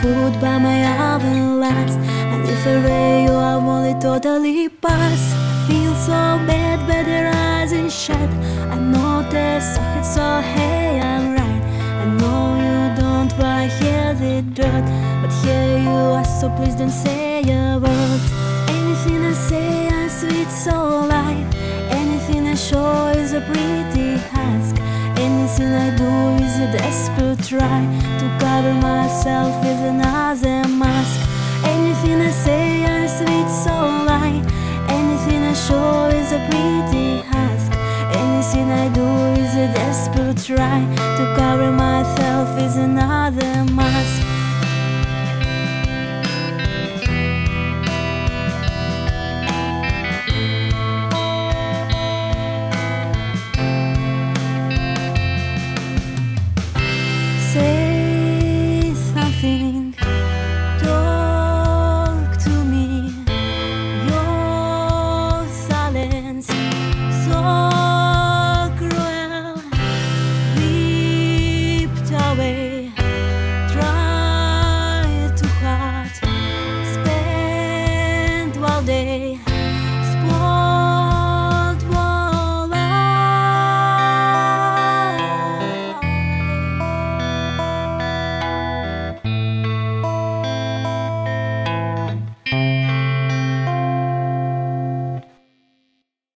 food by my oven last, and if I rail I want it totally pass. I feel so bad but the eyes in shut. I notice so it's so hey I'm right. I know you don't want to hear the truth, but here you are, so please don't say a word. Anything I say I'm sweet so light. Anything I show is a pretty ask. Anything I do is a desperate try to cover myself with another mask. Anything I say I'm sweet so light. Anything I show is a pretty ask. Anything I do is a desperate try to cover myself with another mask.